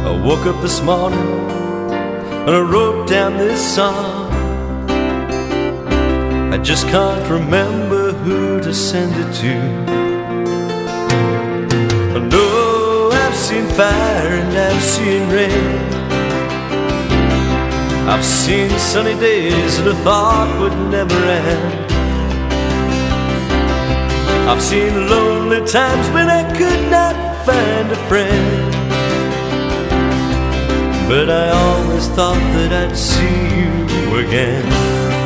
I woke up this morning and I wrote down this song. I just can't remember who to send it to. I know I've seen fire and I've seen rain. I've seen sunny days that I thought would never end. I've seen lonely times when I could not find a friend. But I always thought that I'd see you again.